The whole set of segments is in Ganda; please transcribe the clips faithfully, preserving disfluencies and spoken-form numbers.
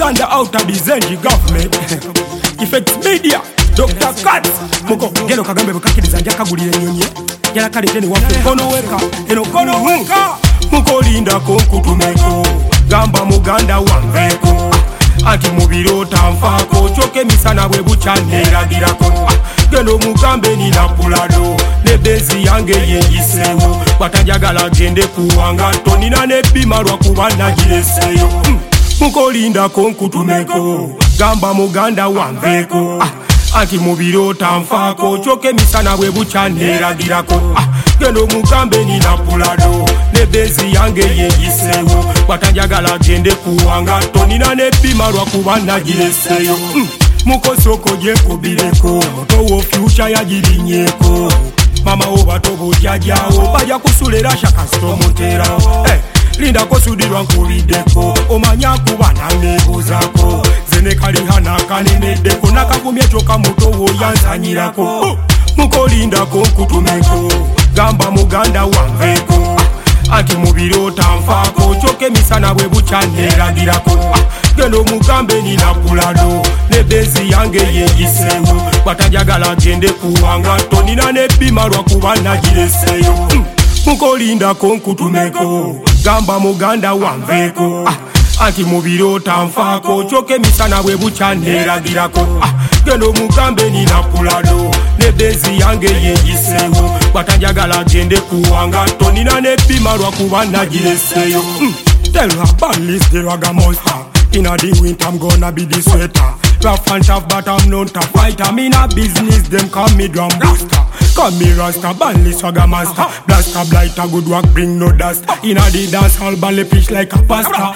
Uganda out of the Zenji government. Effects Media, Doctor Katz. Muko gelo kagambe bukakiriza njakagulire nyonye. Yala kale teni wafu kono weka, eno kono weka. Muko linda ko kutumeko, gamba muganda wambeko. Anti mubiro tamfako, choke misana bwe buchaniragirako. Gendo mugambe ni napulado, ne bezi yange yeyisewo. Batajagala gende kuwanga, tonina ne bimarwa kubana jireseyo. Mm. Muko linda ko nkutumeko, gamba muganda wambeko. Ah. Anti mubiro tamfako, choke misana bwe buchaniragirako. Ah. Gendo mugambe ni napulado, ne bezi yange yeyisewo. Batajagala gende kuwanga, tonina ne bimarwa kubana jireseyo. Mm. Muko soko jeko bileko, towo future ya jirinyeko. Mama oba tobo jajawo, baja kusulera shakasto moterawo. Eh, linda kosudirwa nkubideko, omanya kuba nanebuzako. Zene kali hana kanenedeko, nakagumye choka mutowo yansanyirako. Oh, muko linda ko nkutumeko, gamba muganda wambeko. Anti mubiro tamfako, choke misana bwe buchaniragirako. Gendo mugambe ni napulado, ne bezi yange yeyisewo. Batajagala gende kuwanga, tonina ne bimarwa kubana jireseyo. Mm. Muko linda ko nkutumeko, gamba muganda wambeko. Ah. Anti mubiro tamfako, choke misana bwe buchaniragirako. Ah. Gendo mugambe ni napulado, ne bezi yange yeyisewo. Batajagala gende kuwanga, tonina ne bimarwa kubana jireseyo. Mm. Tell her badly the raga monster. In a the winter I'm gonna be the sweater. Rough and tough but I'm not a fighter. I'm in a business, them call me drum booster. Call me Rasta, Banley swagger master. Blaster blighter, good work, bring no dust. In a the dance hall, ballet pitch like a pasta.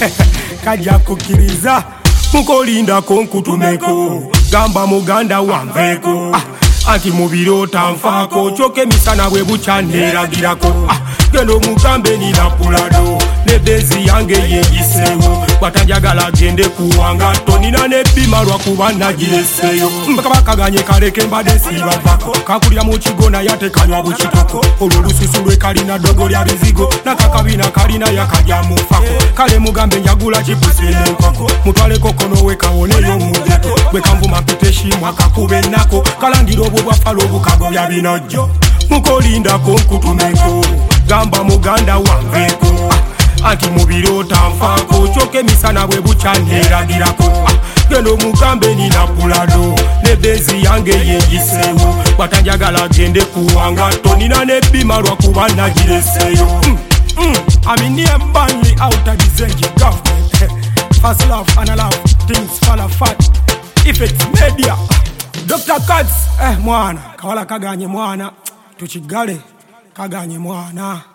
Kaja kukiriza, muko linda ko nkutumeko, gamba muganda wambeko. Ah. Anti mubiro tamfako, choke misana bwe buchaniragirako. Ah. Gendo mugambe ni napulado, ne bezi yange yeyisewo. Batajagala gende kuwanga, tonina ne bimarwa kubana jireseyo. Mbaka bakaganye kaleke mbade sibavako, kakulya mu kigona yatekanywa buchitoko. Olulususu lwe kalina dogo lya bizigo, nakakabina kalina yakajja mufako. Kale mugambe njagula chipusi n'enkoko, mutwale kokono we kawoneyo mujeto. Bwe kanvuma mpete shimwa kakube nako, kalangiro obwo bwafalo obukago bya binojjo. Muko linda ko nkutumeko, gamba muganda wambeko. Ah. Anti mubiro tamfako, choke misana bwe buchaniragirako. Ah. Gendo mugambe ni napulado, ne bezi yange yeyisewo. Batajagala gende kuwanga, tonina ne bimarwa kubana jireseyo. Mm. Mm. I'm in near Banley out of the Zenji government. First love and a love, things fall apart. Effects Media, Doctor Katz. Eh mwana, kawala kaganye mwana, tuchigale kaganye mwana.